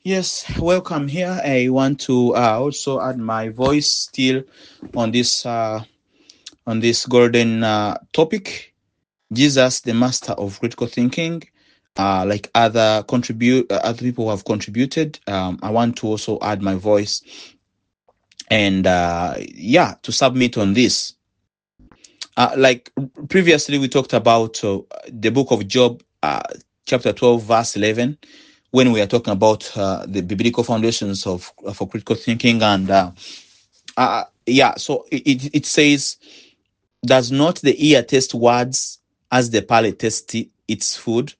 Yes, welcome here. I want to also add my voice still on this golden topic. Jesus, the master of critical thinking. Like other people who have contributed. I want to also add my voice and to submit on this. Like previously, we talked about the book of Job, chapter 12, verse 11, when we are talking about the biblical foundations of for critical thinking. And so it says, does not the ear taste words as the palate tastes its food?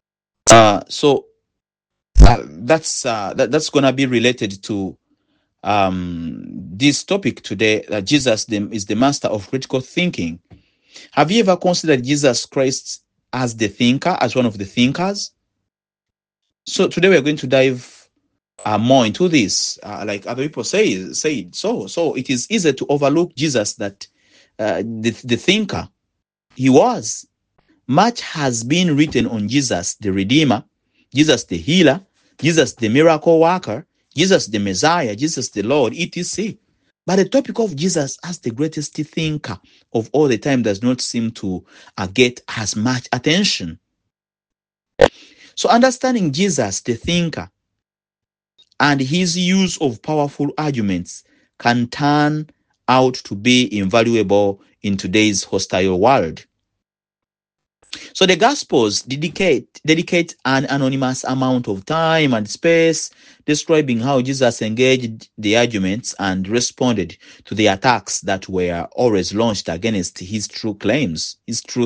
That's gonna be related to this topic today, that Jesus is the master of critical thinking. Have you ever considered Jesus Christ as the thinker, as one of the thinkers? So today we're going to dive more into this. Like other people say it. So it is easy to overlook Jesus, that the thinker he was. Much has been written on Jesus, the Redeemer, Jesus, the healer, Jesus, the miracle worker, Jesus, the Messiah, Jesus, the Lord, etc. But the topic of Jesus as the greatest thinker of all the time does not seem to get as much attention. So understanding Jesus, the thinker, and his use of powerful arguments can turn out to be invaluable in today's hostile world. So the Gospels dedicate an anonymous amount of time and space describing how Jesus engaged the arguments and responded to the attacks that were always launched against his truth claims.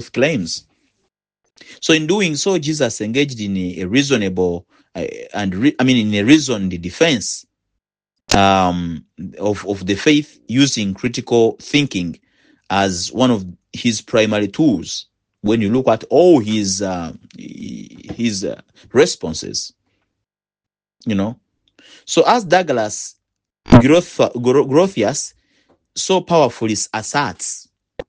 So in doing so, Jesus engaged in a reasonable in a reasoned defense of the faith, using critical thinking as one of his primary tools. When you look at all his responses, so as Douglas Grotius so powerfully asserts,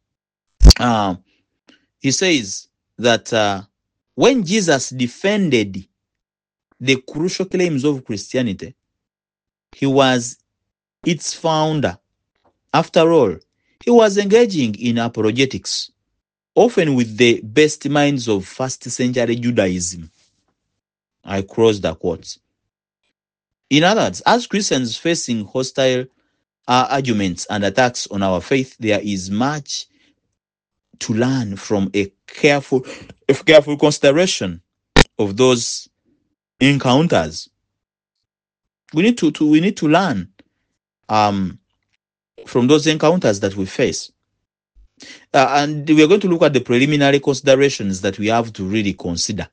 he says that when Jesus defended the crucial claims of Christianity, he was its founder. After all, he was engaging in apologetics, often with the best minds of first century Judaism. I cross the quotes. In other words, as Christians facing hostile arguments and attacks on our faith, there is much to learn from a careful consideration of those encounters. We need to learn from those encounters that we face. And we are going to look at the preliminary considerations that we have to really consider.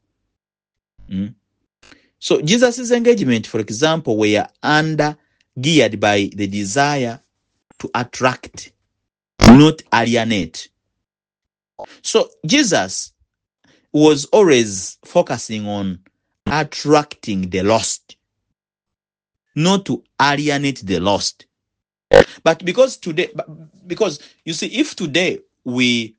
So Jesus' engagement, for example, were geared by the desire to attract, not alienate. So Jesus was always focusing on attracting the lost, not to alienate the lost. But because you see, if today we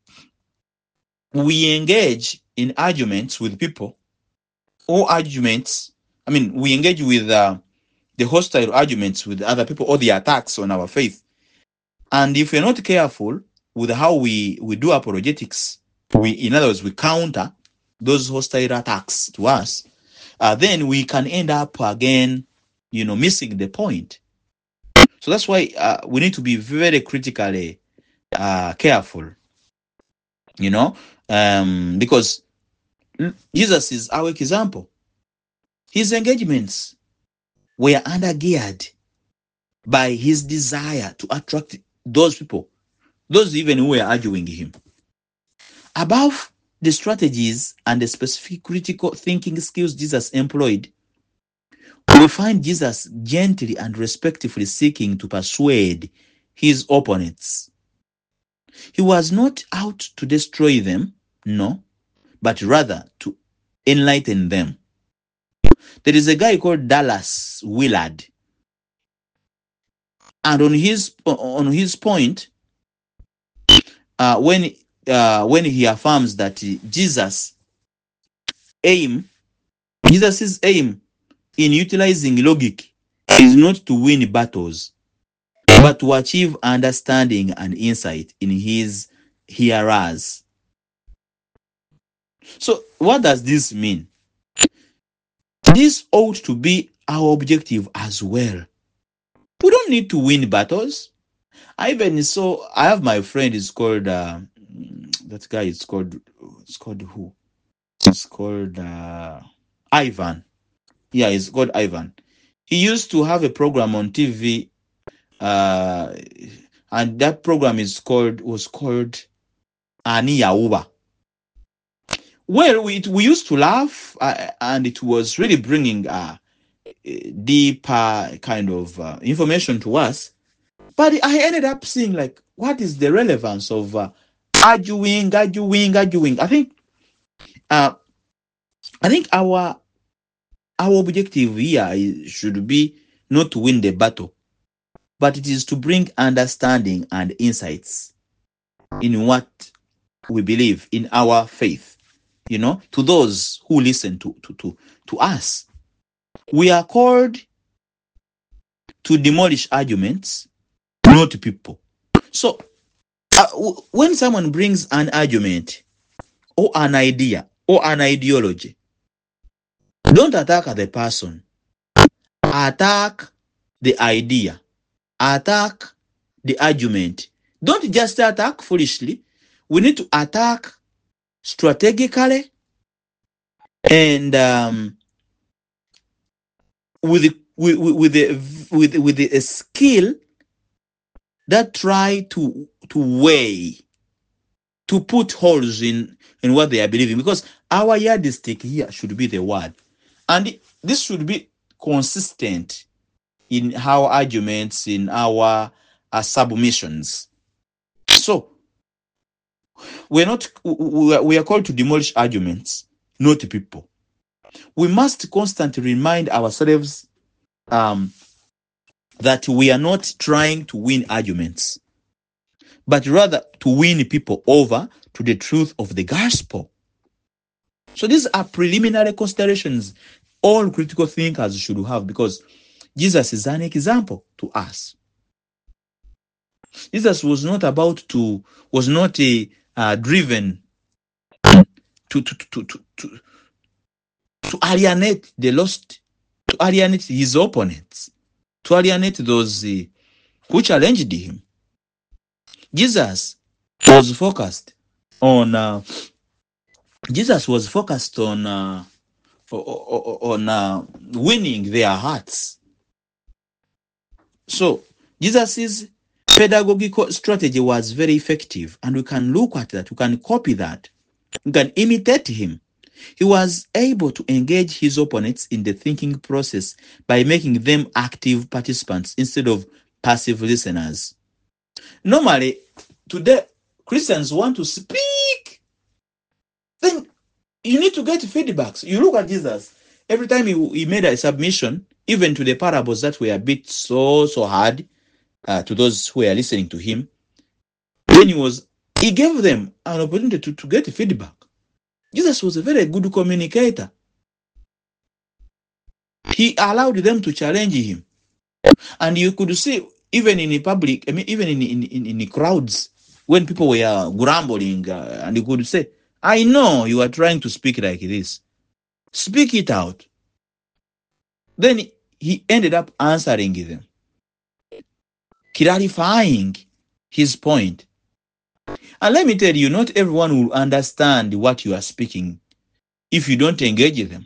engage in arguments with people, or arguments, we engage with the hostile arguments with other people, or the attacks on our faith, and if we're not careful with how we do apologetics, in other words, we counter those hostile attacks to us, then we can end up again, missing the point. So that's why we need to be very critically careful, because Jesus is our example. His engagements were undergeared by his desire to attract those people, those even who were arguing him. Above the strategies and the specific critical thinking skills Jesus employed, we find Jesus gently and respectfully seeking to persuade his opponents. He was not out to destroy them, no, but rather to enlighten them. There is a guy called Dallas Willard, and on his point, when he affirms that Jesus' aim in utilizing logic is not to win battles, but to achieve understanding and insight in his hearers. So, what does this mean? This ought to be our objective as well. We don't need to win battles. I have my friend is called that guy is called who? It's called Ivan. Yeah, it's called Ivan. He used to have a program on TV, and that program was called Ani Yauba. Well, we used to laugh, and it was really bringing deeper kind of information to us. But I ended up seeing, like, what is the relevance of arguing? I think our objective here should be not to win the battle, but it is to bring understanding and insights in what we believe, in our faith, to those who listen to us. We are called to demolish arguments, not people. So when someone brings an argument or an idea or an ideology, don't attack the person. Attack the idea. Attack the argument. Don't just attack foolishly. We need to attack strategically and with a skill that try to weigh, to put holes in what they are believing, because our yardstick here should be the word, and this should be consistent in our arguments, in our submissions. So we are called to demolish arguments, not people. We must constantly remind ourselves that we are not trying to win arguments, but rather to win people over to the truth of the gospel. So these are preliminary considerations all critical thinkers should have, because Jesus is an example to us. Jesus was not driven to alienate the lost, to alienate his opponents, to alienate those who challenged him. Jesus was focused on winning their hearts. So Jesus's pedagogical strategy was very effective, and we can look at that, we can copy that, we can imitate him. He was able to engage his opponents in the thinking process by making them active participants instead of passive listeners. Normally, today, Christians want to speak. Then you need to get feedbacks. You look at Jesus. Every time he made a submission, even to the parables that were a bit so hard to those who were listening to him, then he gave them an opportunity to get feedback. Jesus was a very good communicator. He allowed them to challenge him. And you could see, even in the public, even in the crowds, when people were grumbling, and you could say, I know you are trying to speak like this. Speak it out. Then he ended up answering them, clarifying his point. And let me tell you, not everyone will understand what you are speaking if you don't engage them.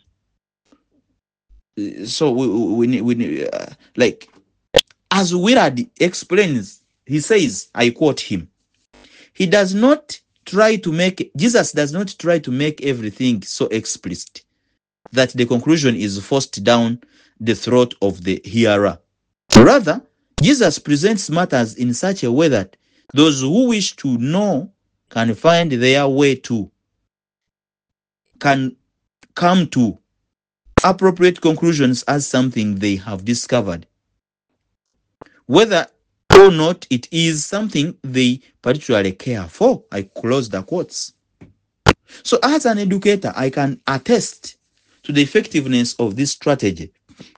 So we need, like, as Willard explains, he says, I quote him, Jesus does not try to make everything so explicit that the conclusion is forced down the throat of the hearer. Rather, Jesus presents matters in such a way that those who wish to know can find their way to, can come to appropriate conclusions as something they have discovered, whether or not it is something they particularly care for. I close the quotes. So as an educator, I can attest to the effectiveness of this strategy.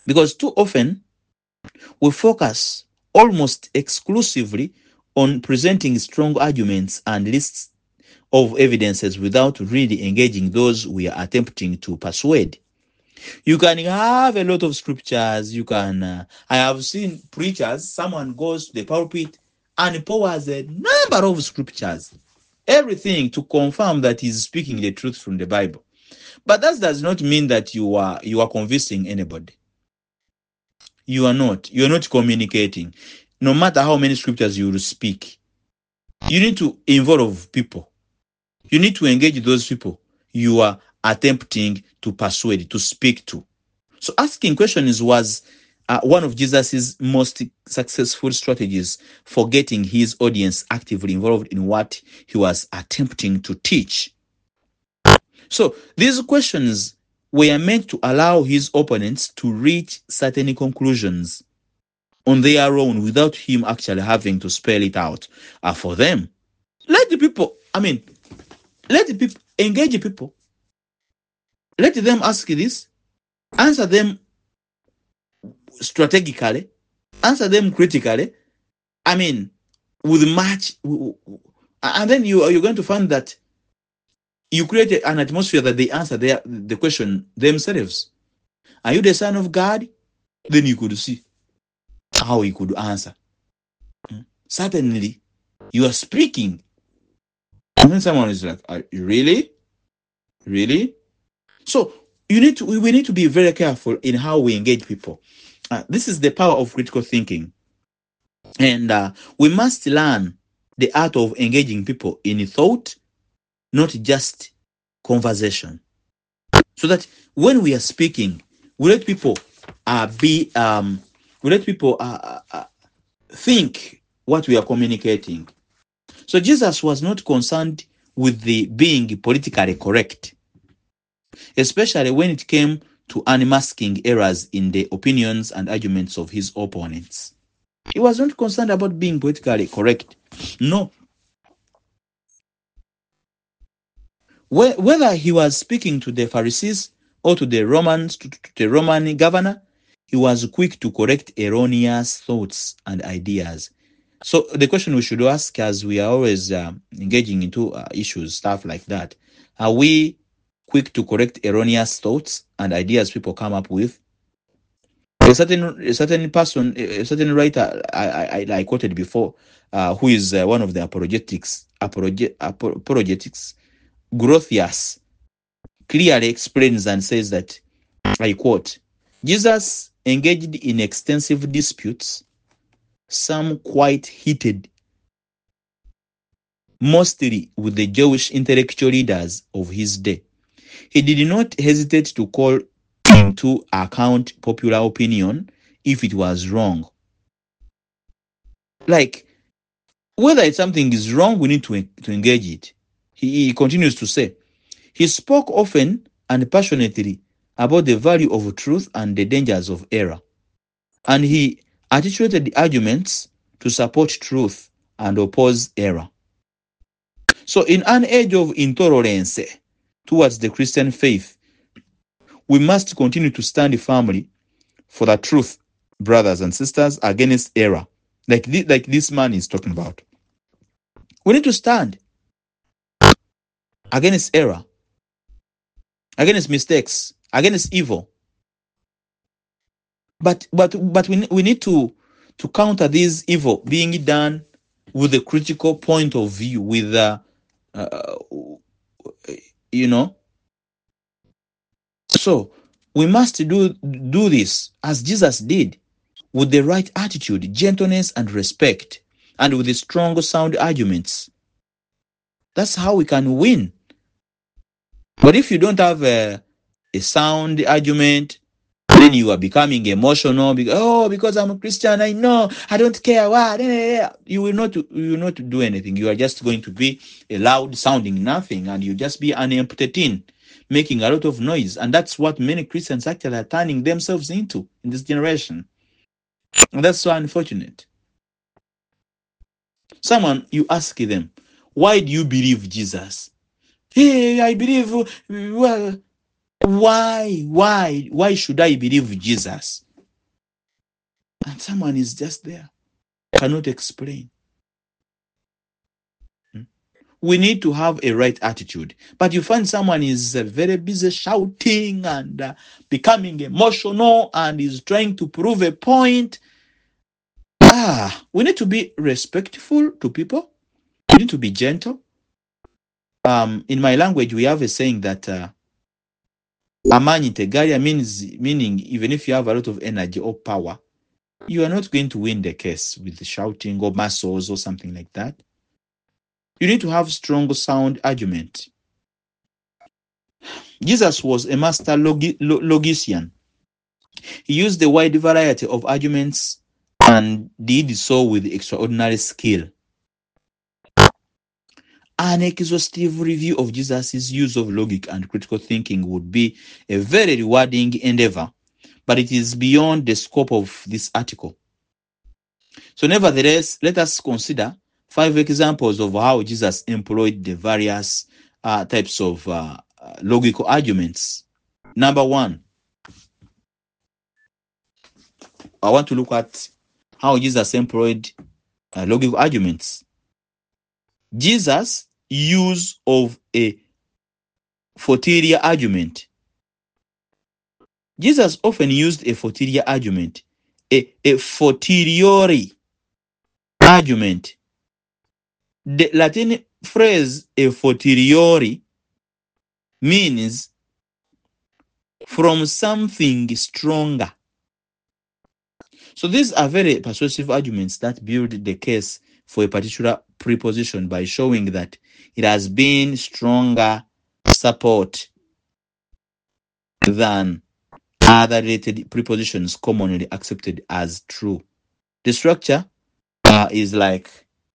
Because too often we focus almost exclusively on presenting strong arguments and lists of evidences without really engaging those we are attempting to persuade. You can have a lot of scriptures. You can, I have seen preachers, someone goes to the pulpit and pours a number of scriptures, everything to confirm that he's speaking the truth from the Bible. But that does not mean that you are convincing anybody. You are not. You are not communicating. No matter how many scriptures you will speak, you need to involve people. You need to engage those people you are attempting to persuade, to speak to. So asking questions was one of Jesus's most successful strategies for getting his audience actively involved in what he was attempting to teach. So these questions were meant to allow his opponents to reach certain conclusions on their own without him actually having to spell it out for them. Let the people engage the people. Let them ask this, answer them strategically, answer them critically. With much, and then you're going to find that you create an atmosphere that they answer the question themselves. Are you the Son of God? Then you could see how he could answer. Certainly, you are speaking. And then someone is like, really? Really? So we need to be very careful in how we engage people. This is the power of critical thinking. And we must learn the art of engaging people in thought, not just conversation. So that when we are speaking, we let people think what we are communicating. So Jesus was not concerned with the being politically correct, especially when it came to unmasking errors in the opinions and arguments of his opponents. He was not concerned about being politically correct. No. Whether he was speaking to the Pharisees or to the Romans, to the Roman governor, he was quick to correct erroneous thoughts and ideas. So the question we should ask, as we are always engaging into issues, stuff like that, are we quick to correct erroneous thoughts and ideas people come up with? A certain person, a certain writer I quoted before, who is one of the apologetics, Grotius, clearly explains and says that, I quote, Jesus engaged in extensive disputes, some quite heated, mostly with the Jewish intellectual leaders of his day. He did not hesitate to call into account popular opinion if it was wrong. Like, whether something is wrong, we need to engage it. He continues to say, he spoke often and passionately about the value of truth and the dangers of error. And he articulated the arguments to support truth and oppose error. So in an age of intolerance towards the Christian faith, we must continue to stand firmly for the truth, brothers and sisters, against error, like this man is talking about. We need to stand against error, against mistakes, against evil. But we need to counter this evil being done with a critical point of view, with So we must do this as Jesus did, with the right attitude, gentleness, and respect, and with the strong, sound arguments. That's how we can win. But if you don't have a sound argument, then you are becoming emotional because I'm a Christian, I know, I don't care what. You will not do anything. You are just going to be a loud sounding nothing, and you just be an empty tin, making a lot of noise. And that's what many Christians actually are turning themselves into in this generation. And that's so unfortunate. Someone, you ask them, why do you believe Jesus? Hey, I believe, well, why should I believe Jesus? and someone is just there, cannot explain. We need to have a right attitude. But you find someone is very busy shouting and becoming emotional and is trying to prove a point. We need to be respectful to people. We need to be gentle. In my language, we have a saying that amani tegaria meaning even if you have a lot of energy or power, you are not going to win the case with shouting or muscles or something like that. You need to have strong, sound argument. Jesus was a master logician. He used a wide variety of arguments and did so with extraordinary skill. An exhaustive review of Jesus' use of logic and critical thinking would be a very rewarding endeavor, but it is beyond the scope of this article. So nevertheless, let us consider 5 examples of how Jesus employed the various types of logical arguments. Number 1, I want to look at how Jesus employed logical arguments. Jesus' use of a fortiori argument. Jesus often used a fortiori argument, a fortiori argument. The Latin phrase a fortiori means from something stronger. So these are very persuasive arguments that build the case for a particular preposition by showing that it has been stronger support than other related prepositions commonly accepted as true. The structure is like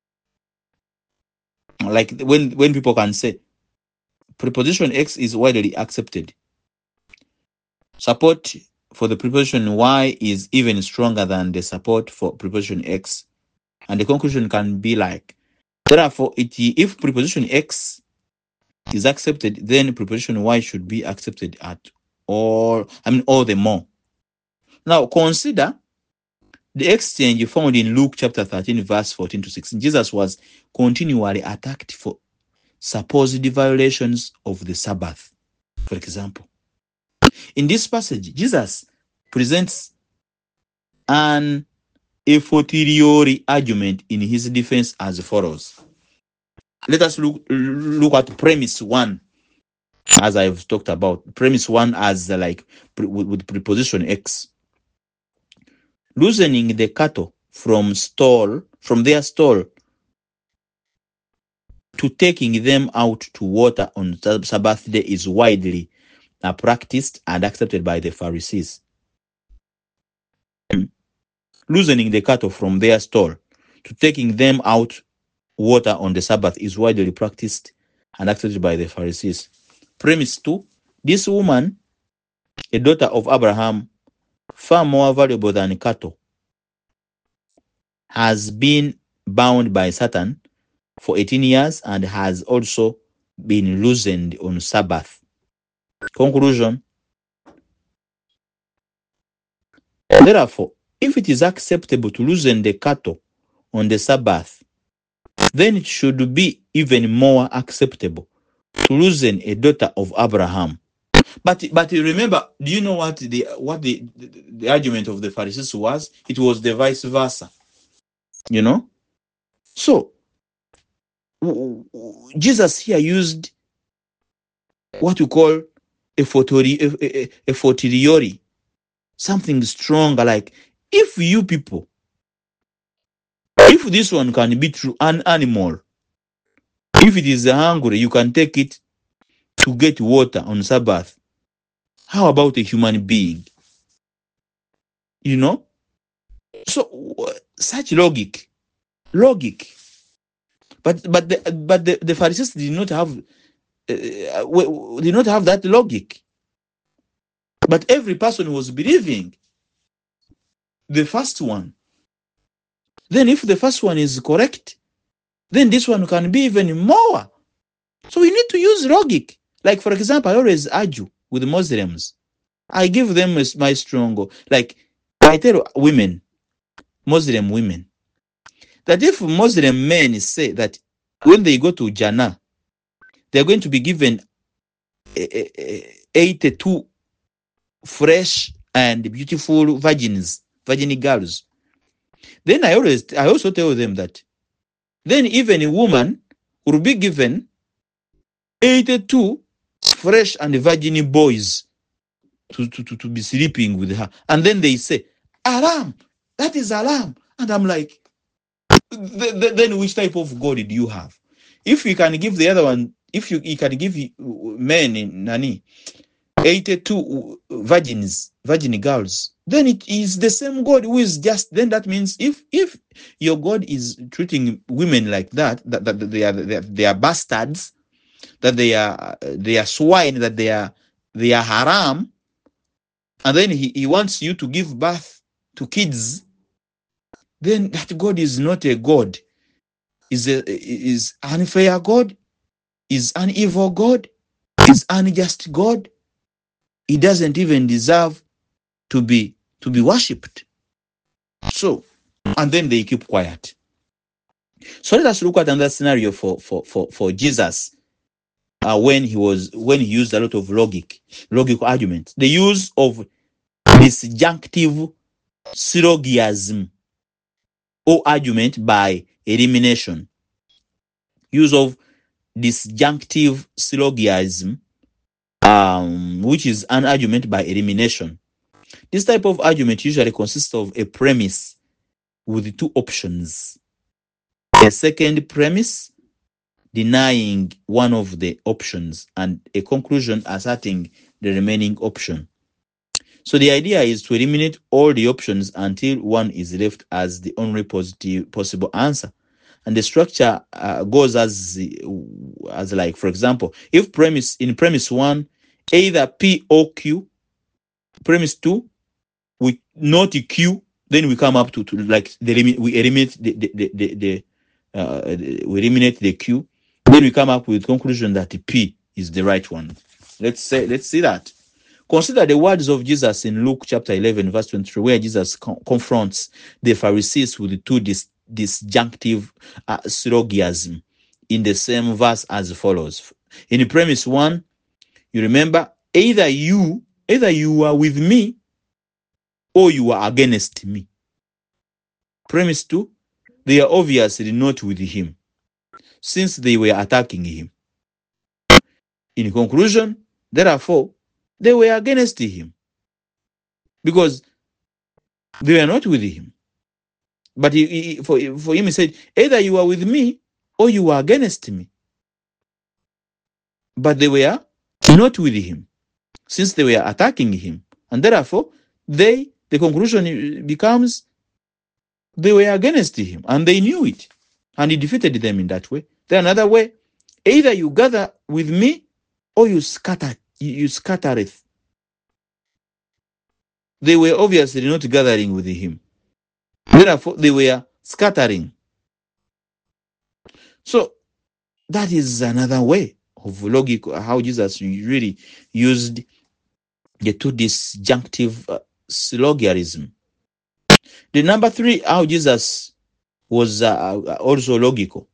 when people can say preposition X is widely accepted. Support for the preposition Y is even stronger than the support for preposition X. And the conclusion can be like, therefore, if preposition X is accepted, then preposition Y should be accepted all the more. Now, consider the exchange found in Luke chapter 13, verse 14 to 16. Jesus was continually attacked for supposed violations of the Sabbath, for example. In this passage, Jesus presents an a fortiori argument in his defense as follows. Let us look at premise 1, as I've talked about. Premise 1 as with preposition X. Loosening the cattle from their stall to taking them out to water on Sabbath day is widely practiced and accepted by the Pharisees. Loosening the cattle from their stall to taking them out water on the Sabbath is widely practiced and accepted by the Pharisees. Premise 2, this woman, a daughter of Abraham, far more valuable than cattle, has been bound by Satan for 18 years and has also been loosened on Sabbath. Conclusion. Therefore, if it is acceptable to loosen the cattle on the Sabbath, then it should be even more acceptable to loosen a daughter of Abraham. But remember, do you know what the argument of the Pharisees was? It was the vice versa. You know? So Jesus here used what you call a fortiori, something stronger, like if this one can be through an animal, if it is hungry, you can take it to get water on Sabbath. How about a human being? You know? So such logic. But the Pharisees did not have that logic. But every person was believing the first one. Then if the first one is correct, then this one can be even more. So we need to use logic. Like, for example, I always argue with Muslims. I give them my strong, like I tell women, Muslim women. That if Muslim men say that when they go to Jannah, they're going to be given 82 fresh and beautiful virgin girls, then I also tell them that then even a woman will be given 82 fresh and virgin boys to be sleeping with her. And then they say, alarm, that is alarm. And I'm like, then which type of God do you have? If you can give the other one, if you can give men in Nani 82 virgin girls, then it is the same God who is just. Then that means if your God is treating women like that they are bastards, that they are swine, that they are haram, and then he wants you to give birth to kids, then that God is not a God. Is unfair God, is an evil God, is unjust God. He doesn't even deserve to be worshipped. So, and then they keep quiet. So let us look at another scenario for Jesus when he used a lot of logical arguments. The use of disjunctive syllogism or argument by elimination. Use of disjunctive syllogism, which is an argument by elimination. This type of argument usually consists of a premise with two options. A second premise denying one of the options and a conclusion asserting the remaining option. So the idea is to eliminate all the options until one is left as the only possible answer. And the structure goes as like, for example, if in premise 1, either P or Q, premise 2, we not Q, then we come up to like the limit, we eliminate we eliminate the Q, then we come up with conclusion that the P is the right one. Let's see that. Consider the words of Jesus in Luke chapter 11 verse 23, where Jesus confronts the Pharisees with the two disjunctive syllogism in the same verse as follows. In premise 1, you remember, either you are with me or you are against me. Premise 2, they are obviously not with him, since they were attacking him. In conclusion, therefore, they were against him, because they were not with him. But for him, he said, either you are with me or you are against me. But they were not with him, since they were attacking him. And therefore, the conclusion becomes they were against him, and they knew it. And he defeated them in that way. Then another way, either you gather with me or you scattereth. They were obviously not gathering with him. Therefore, they were scattering. So that is another way of logic, how Jesus really used the two disjunctive syllogism. The number 3, how Jesus was also logical.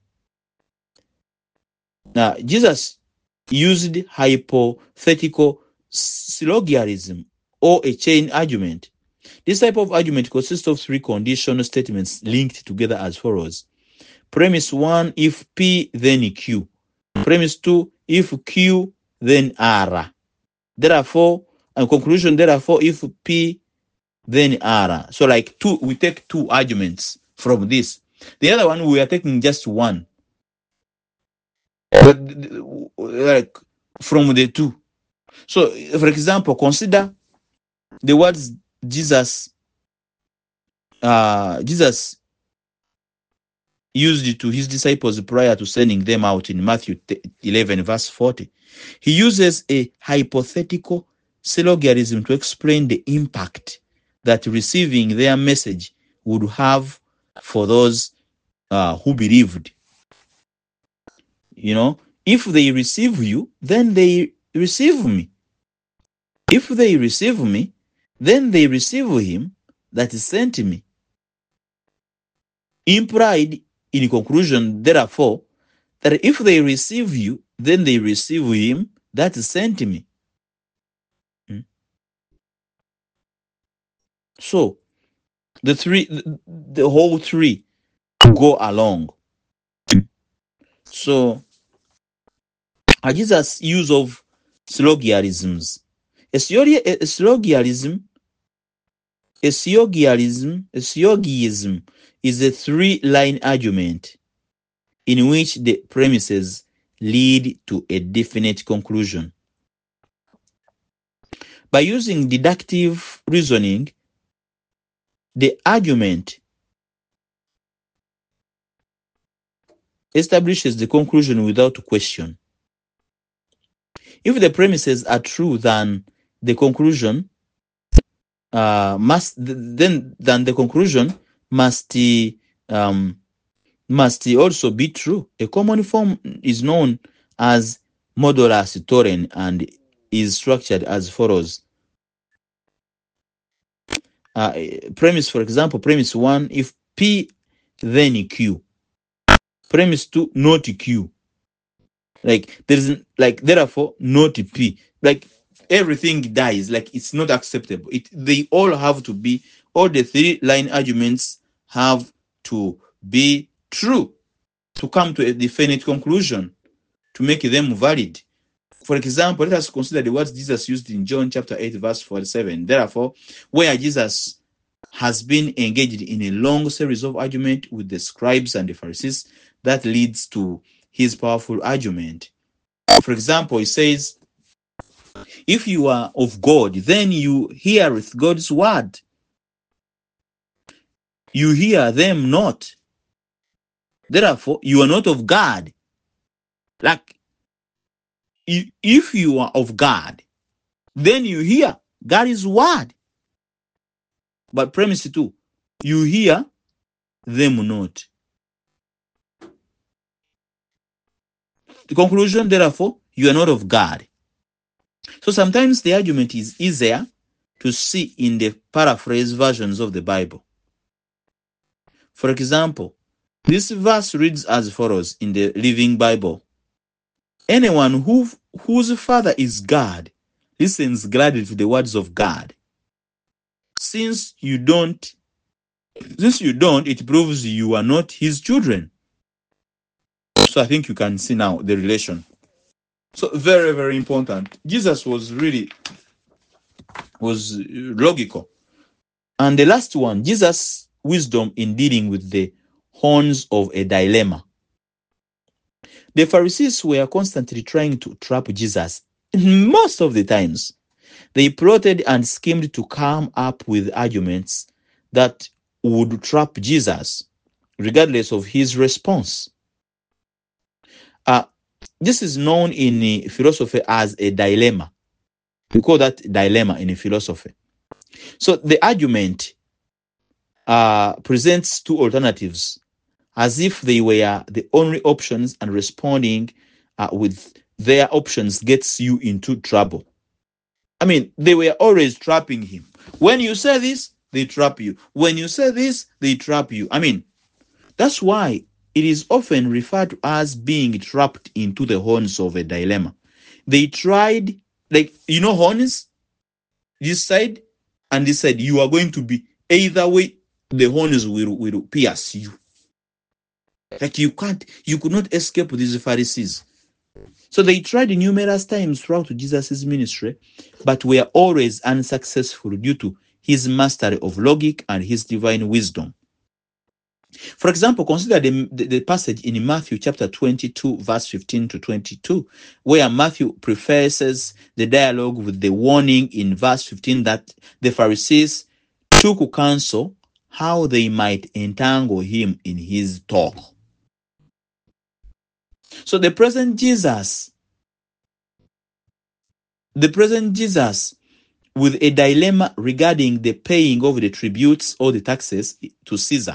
Now, Jesus used hypothetical syllogism or a chain argument. This type of argument consists of 3 conditional statements linked together as follows. Premise 1, if P, then Q. Premise 2, if Q, then R. Therefore, and conclusion, therefore, if P, then R. So like we take 2 arguments from this. The other one, we are taking just 1. But like from the 2. So, for example, consider the words Jesus used to his disciples prior to sending them out in Matthew 11 verse 40. He uses a hypothetical syllogism to explain the impact that receiving their message would have for those who believed. You know, if they receive you, then they receive me. If they receive me, then they receive him that sent me. implied in conclusion, therefore, that if they receive you, then they receive him that sent me. So the whole three go along. So Jesus' use of syllogisms. A syllogism is a three-line argument in which the premises lead to a definite conclusion. By using deductive reasoning, the argument establishes the conclusion without question. If the premises are true, then the conclusion must also be true. A common form is known as modulus thoren and is structured as follows. Premise, for example, premise 1, if P then Q. Premise 2, not Q. Like there is therefore not P. Like everything dies. Like it's not acceptable. They all have to be, all the three-line arguments have to be true to come to a definite conclusion, to make them valid. For example, let us consider the words Jesus used in John chapter 8, verse 47. Therefore, where Jesus has been engaged in a long series of arguments with the scribes and the Pharisees, that leads to his powerful argument. For example, he says, if you are of God, then you heareth God's word. You hear them not. Therefore, you are not of God. Like, if you are of God, then you hear God's word. But premise 2, you hear them not. The conclusion, therefore, you are not of God. So sometimes the argument is easier to see in the paraphrase versions of the Bible. For example, this verse reads as follows in the Living Bible. Anyone whose father is God listens gladly to the words of God. Since you don't, it proves you are not his children. So I think you can see now the relation. So very, very important. Jesus was logical. And the last one, Jesus' wisdom in dealing with the horns of a dilemma. The Pharisees were constantly trying to trap Jesus. Most of the times, they plotted and schemed to come up with arguments that would trap Jesus, regardless of his response. This is known in philosophy as a dilemma. We call that dilemma in philosophy. So the argument presents two alternatives as if they were the only options, and responding with their options gets you into trouble. I mean, they were always trapping him. When you say this, they trap you. When you say this, they trap you. I mean, that's why it is often referred to as being trapped into the horns of a dilemma. They tried, like, horns? This side and this side, you are going to be either way, the horns will pierce you. Like you could not escape these Pharisees. So they tried numerous times throughout Jesus' ministry, but were always unsuccessful due to his mastery of logic and his divine wisdom. For example, consider the passage in Matthew chapter 22, verse 15 to 22, where Matthew prefaces the dialogue with the warning in verse 15 that the Pharisees took counsel how they might entangle him in his talk. So the present Jesus with a dilemma regarding the paying of the tributes or the taxes to Caesar.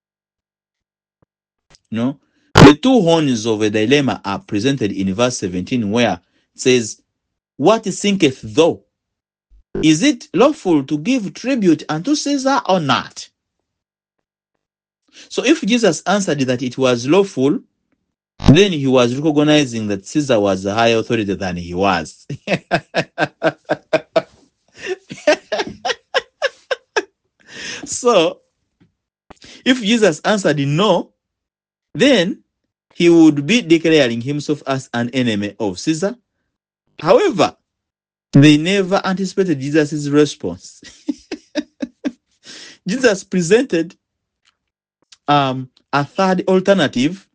The two horns of a dilemma are presented in verse 17, where it says, what thinketh thou? Is it lawful to give tribute unto Caesar or not? So if Jesus answered that it was lawful, then he was recognizing that Caesar was a higher authority than he was. So if Jesus answered no, then he would be declaring himself as an enemy of Caesar. However, they never anticipated Jesus' response. Jesus presented a third alternative.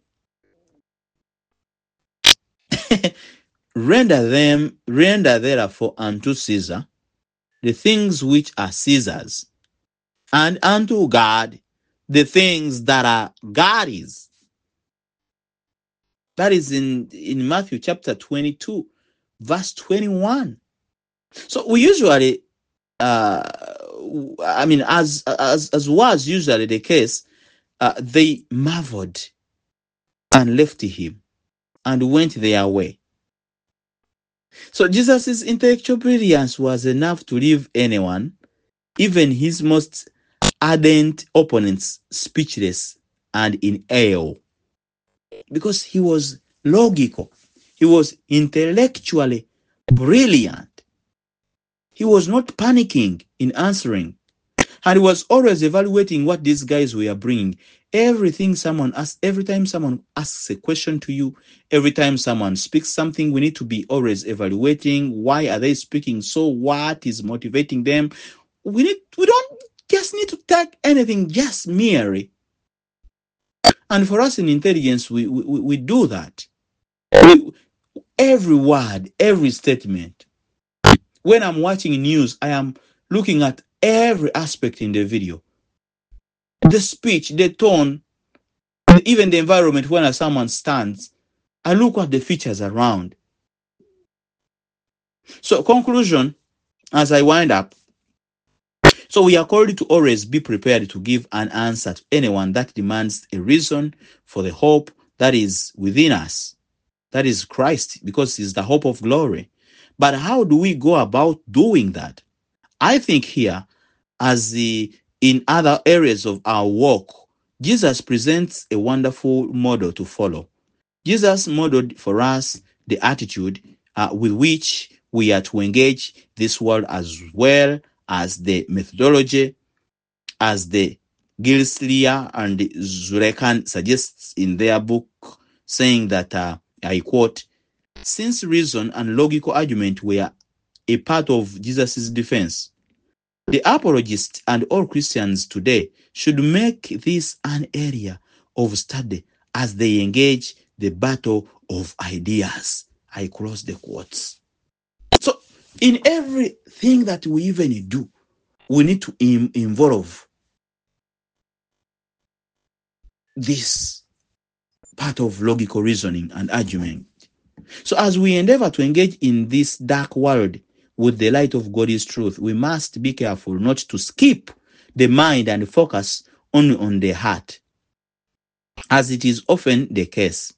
Render therefore unto Caesar the things which are Caesar's, and unto God the things that are God's. That is in Matthew chapter 22, verse 21. So we usually, as was usually the case, they marveled and left him and went their way. So Jesus' intellectual brilliance was enough to leave anyone, even his most ardent opponents, speechless and in awe, because he was logical. He was intellectually brilliant. He was not panicking in answering, and he was always evaluating what these guys were bringing. Every time someone asks a question to you, every time someone speaks something, we need to be always evaluating why are they speaking, so what is motivating them. We don't just need to take anything just merely. And for us in intelligence, we do that. Every word, every statement. When I'm watching news, I am looking at every aspect in the video. The speech, the tone, even the environment when someone stands. I look at the features around. So conclusion, as I wind up. So we are called to always be prepared to give an answer to anyone that demands a reason for the hope that is within us. That is Christ, because he's the hope of glory. But how do we go about doing that? I think here, as in other areas of our walk, Jesus presents a wonderful model to follow. Jesus modeled for us the attitude with which we are to engage this world, as well as the methodology, as the Gilslia and Zurekan suggests in their book, saying that, I quote, since reason and logical argument were a part of Jesus' defense, the apologists and all Christians today should make this an area of study as they engage the battle of ideas. I close the quotes. So, in everything that we even do, we need to involve this part of logical reasoning and argument. So, as we endeavor to engage in this dark world with the light of God's truth, we must be careful not to skip the mind and focus only on the heart, as it is often the case.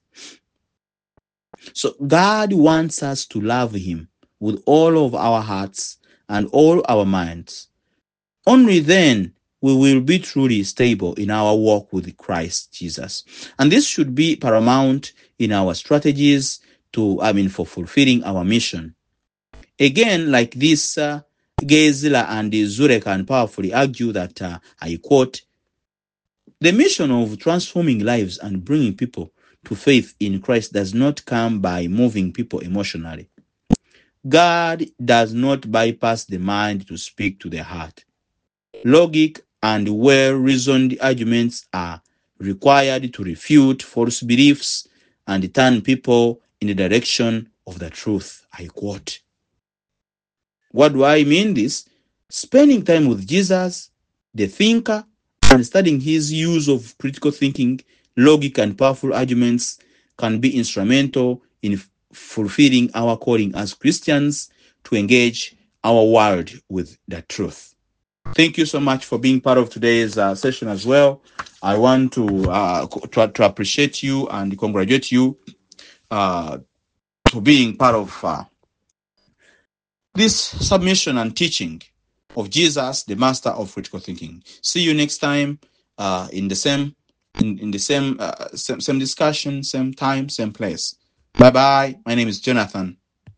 So God wants us to love him with all of our hearts and all our minds. Only then we will be truly stable in our walk with Christ Jesus. And this should be paramount in our strategies for fulfilling our mission. Again, like this, Geisler and Zurekan powerfully argue that, I quote, the mission of transforming lives and bringing people to faith in Christ does not come by moving people emotionally. God does not bypass the mind to speak to the heart. Logic and well-reasoned arguments are required to refute false beliefs and turn people in the direction of the truth. I quote. What do I mean this? Spending time with Jesus, the thinker, and studying his use of critical thinking, logic, and powerful arguments can be instrumental in fulfilling our calling as Christians to engage our world with the truth. Thank you so much for being part of today's session as well. I want to appreciate you and congratulate you for being part of this submission and teaching of Jesus, the master of critical thinking. See you next time in the same in the same, same discussion, same time, same place. Bye bye. My name is Jonathan.